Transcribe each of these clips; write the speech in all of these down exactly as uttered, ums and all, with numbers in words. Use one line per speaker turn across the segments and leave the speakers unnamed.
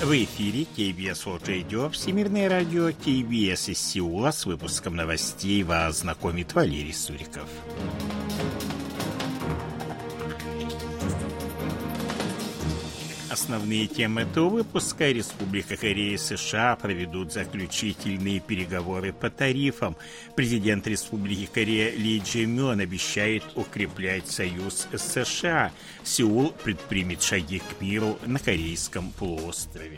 В эфире кей би эс World Radio, Всемирное радио кей би эс из Сеула. С выпуском новостей вас знакомит Валерий Суриков. Основные темы этого выпуска: Республика Корея и США проведут заключительные переговоры по тарифам. Президент Республики Корея Ли Чжэ Мён обещает укреплять союз с США. Сеул предпримет шаги к миру на Корейском полуострове.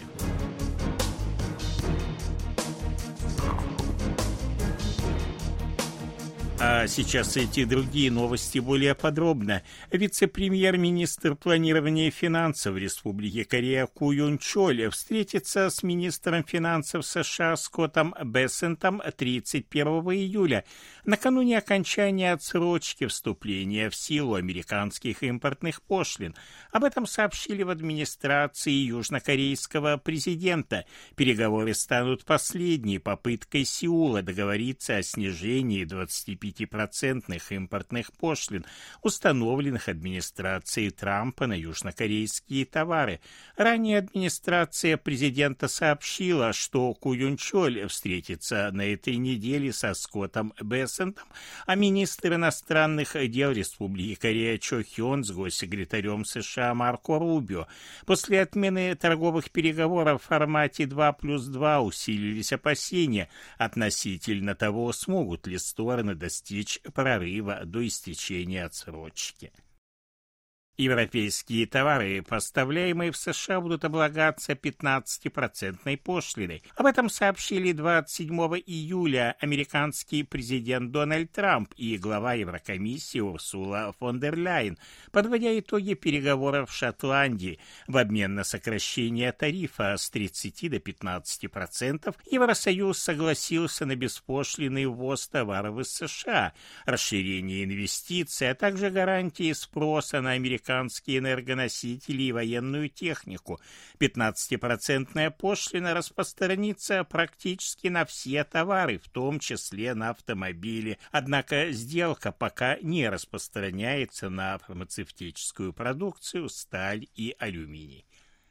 А сейчас эти другие новости более подробно. Вице-премьер-министр планирования финансов Республики Корея Ку Юн Чоль встретится с министром финансов США Скоттом Бессентом тридцать первого июля, накануне окончания отсрочки вступления в силу американских импортных пошлин. Об этом сообщили в администрации южнокорейского президента. Переговоры станут последней попыткой Сеула договориться о снижении двадцати пяти процентных импортных пошлин, установленных администрацией Трампа на южнокорейские товары. Ранее администрация президента сообщила, что Ку Юн Чоль встретится на этой неделе со Скоттом Бессентом, а министр иностранных дел Республики Корея Чо Хён с госсекретарем США Марко Рубио. После отмены торговых переговоров в формате два плюс два усилились опасения относительно того, смогут ли стороны достичь прорыва до истечения отсрочки. Европейские товары, поставляемые в США, будут облагаться пятнадцатипроцентной пошлиной. Об этом сообщили двадцать седьмого июля американский президент Дональд Трамп и глава Еврокомиссии Урсула фон дер Ляйен, подводя итоги переговоров в Шотландии. В обмен на сокращение тарифа с тридцати до пятнадцати процентов Евросоюз согласился на беспошлинный ввоз товаров из США, расширение инвестиций, а также гарантии спроса на американские американские энергоносители и военную технику. пятнадцатипроцентная пошлина распространится практически на все товары, в том числе на автомобили. Однако сделка пока не распространяется на фармацевтическую продукцию, сталь и алюминий.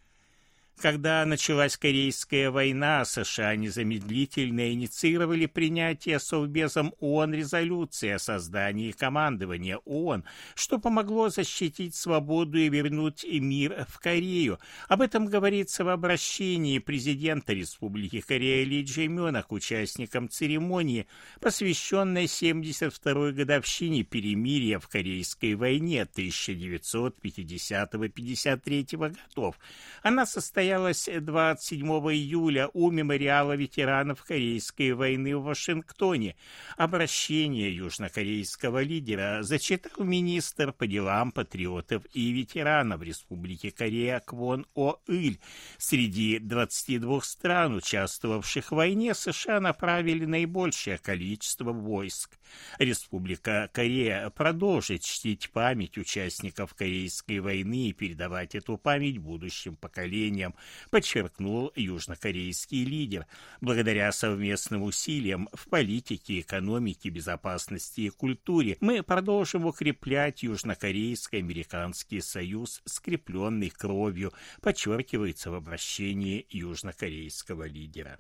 Когда началась Корейская война, США незамедлительно инициировали принятие Совбезом ООН резолюции о создании командования ООН, что помогло защитить свободу и вернуть мир в Корею. Об этом говорится в обращении президента Республики Корея Ли Чжэ Мёна к участникам церемонии, посвященной семьдесят второй годовщине перемирия в Корейской войне тысяча девятьсот пятидесятого — пятьдесят третьего годов. Она состоялась двадцать седьмого июля у мемориала ветеранов Корейской войны в Вашингтоне. Обращение южнокорейского лидера зачитал министр по делам патриотов и ветеранов Республики Корея Квон О-Иль. Среди двадцати двух стран, участвовавших в войне, США направили наибольшее количество войск. Республика Корея продолжит чтить память участников Корейской войны и передавать эту память будущим поколениям, подчеркнул южнокорейский лидер. Благодаря совместным усилиям в политике, экономике, безопасности и культуре мы продолжим укреплять южнокорейско-американский союз, скрепленный кровью, подчеркивается в обращении южнокорейского лидера.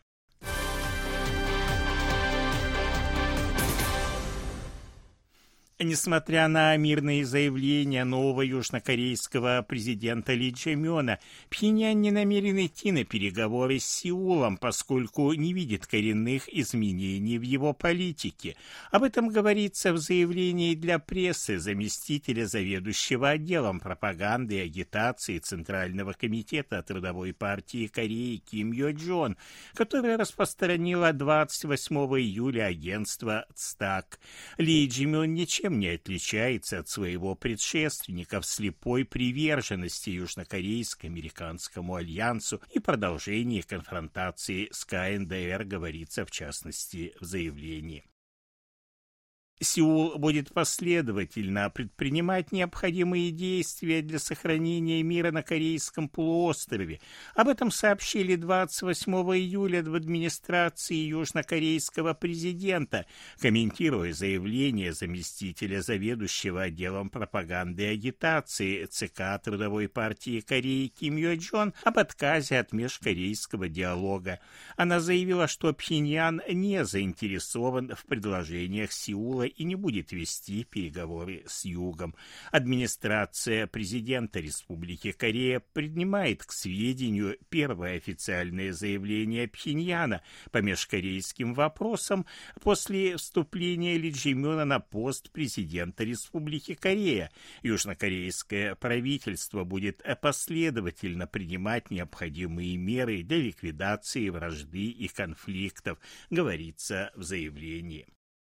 Несмотря на мирные заявления нового южнокорейского президента Ли Чжэ Мёна, Пхеньян не намерен идти на переговоры с Сеулом, поскольку не видит коренных изменений в его политике. Об этом говорится в заявлении для прессы заместителя заведующего отделом пропаганды и агитации Центрального комитета Трудовой партии Кореи Ким Йо Джон, которое распространило двадцать восьмого июля агентство Цтак. Ли Чжэ Мён ничем не отличается от своего предшественника в слепой приверженности южнокорейско-американскому альянсу и продолжении конфронтации с ка эн дэ эр, говорится в частности в заявлении. Сеул будет последовательно предпринимать необходимые действия для сохранения мира на Корейском полуострове. Об этом сообщили двадцать восьмого июля в администрации южнокорейского президента, комментируя заявление заместителя заведующего отделом пропаганды и агитации ЦК Трудовой партии Кореи Ким Йо Чжон об отказе от межкорейского диалога. Она заявила, что Пхеньян не заинтересован в предложениях Сеула и не будет вести переговоры с Югом. Администрация президента Республики Корея принимает к сведению первое официальное заявление Пхеньяна по межкорейским вопросам после вступления Ли Чжэ-мёна на пост президента Республики Корея. Южнокорейское правительство будет последовательно принимать необходимые меры для ликвидации вражды и конфликтов, говорится в заявлении.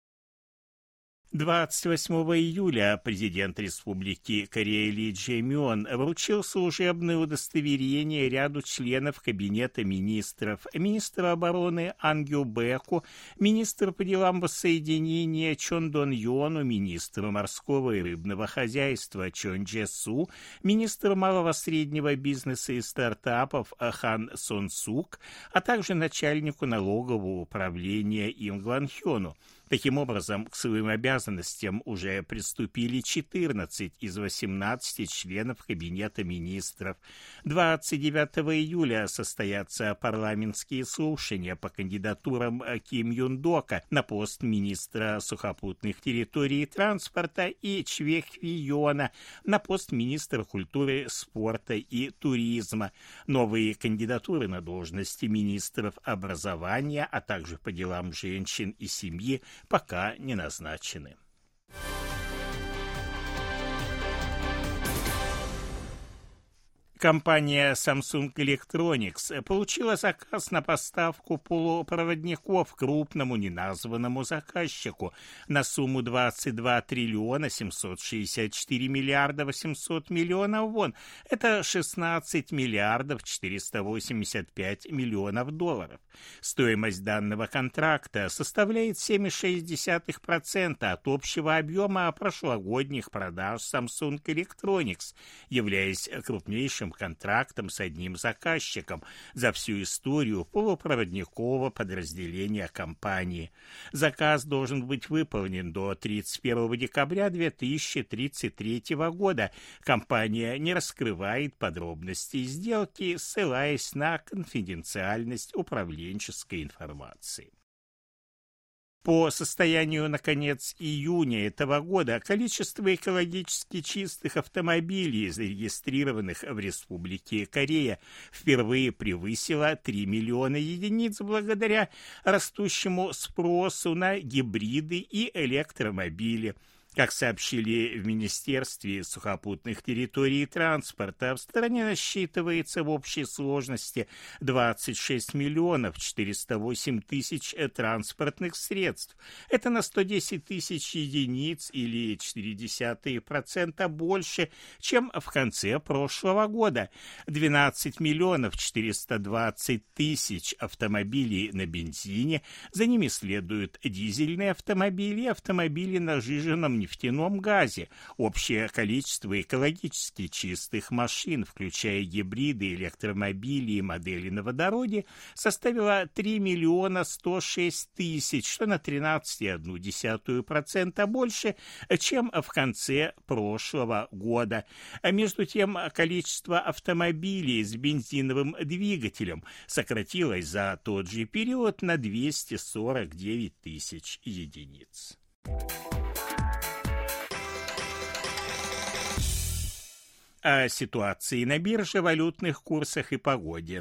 двадцать восьмого июля президент Республики Корея Ли Чжэ-мён вручил служебное удостоверение ряду членов Кабинета министров, министра обороны Ан Гю-бэку, министра по делам воссоединения Чон Дон-йону, министра морского и рыбного хозяйства Чон Чжэ-су, министра малого среднего бизнеса и стартапов Хан Сон-сук, а также начальнику налогового управления Им Гван-хёну. Таким образом, к своим обязанностям уже приступили четырнадцать из восемнадцати членов Кабинета министров. двадцать девятого июля состоятся парламентские слушания по кандидатурам Ким Юн-дока на пост министра сухопутных территорий и транспорта и Чве Хви-йона на пост министра культуры, спорта и туризма. Новые кандидатуры на должности министров образования, а также по делам женщин и семьи пока не назначены. Компания Samsung Electronics получила заказ на поставку полупроводников крупному неназванному заказчику на сумму двадцать два триллиона семьсот шестьдесят четыре миллиарда восемьсот миллионов вон. Это шестнадцать миллиардов четыреста восемьдесят пять миллионов долларов. Стоимость данного контракта составляет семь целых шесть десятых процента от общего объема прошлогодних продаж Samsung Electronics, являясь крупнейшим контрактом с одним заказчиком за всю историю полупроводникового подразделения компании. Заказ должен быть выполнен до тридцать первого декабря две тысячи тридцать третьего года. Компания не раскрывает подробности сделки, ссылаясь на конфиденциальность управленческой информации. По состоянию на конец июня этого года количество экологически чистых автомобилей, зарегистрированных в Республике Корея, впервые превысило три миллиона единиц благодаря растущему спросу на гибриды и электромобили. Как сообщили в Министерстве сухопутных территорий и транспорта, в стране насчитывается в общей сложности двадцать шесть миллионов четыреста восемь тысяч транспортных средств. Это на сто десять тысяч единиц или четыре десятых процента больше, чем в конце прошлого года. двенадцать миллионов четыреста двадцать тысяч автомобилей на бензине, за ними следуют дизельные автомобили и автомобили на сжиженном нефтяном газе. Общее количество экологически чистых машин, включая гибриды, электромобили и модели на водороде, составило три миллиона сто шесть тысяч, что на тринадцать целых одну десятую процента больше, чем в конце прошлого года. А между тем, количество автомобилей с бензиновым двигателем сократилось за тот же период на двести сорок девять тысяч единиц. О ситуации на бирже, валютных курсах и погоде.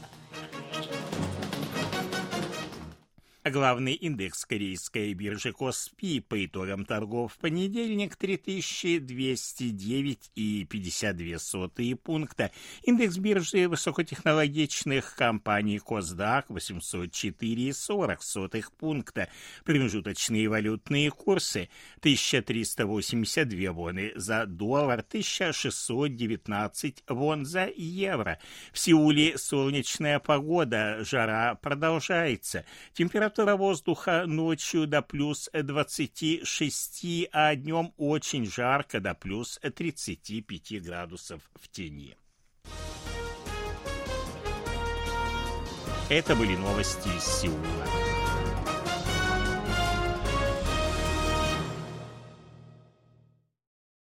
Главный индекс корейской биржи Коспи по итогам торгов в понедельник три тысячи двести девять целых пятьдесят две сотых пункта. Индекс биржи высокотехнологичных компаний Косдак восемьсот четыре целых сорок сотых пункта. Промежуточные валютные курсы: тысяча триста восемьдесят две воны за доллар, тысяча шестьсот девятнадцать вон за евро. В Сеуле солнечная погода, жара продолжается. Температура Температура воздуха ночью до плюс двадцати шести, а днем очень жарко до плюс тридцати пяти градусов в тени. Это были новости из Сеула.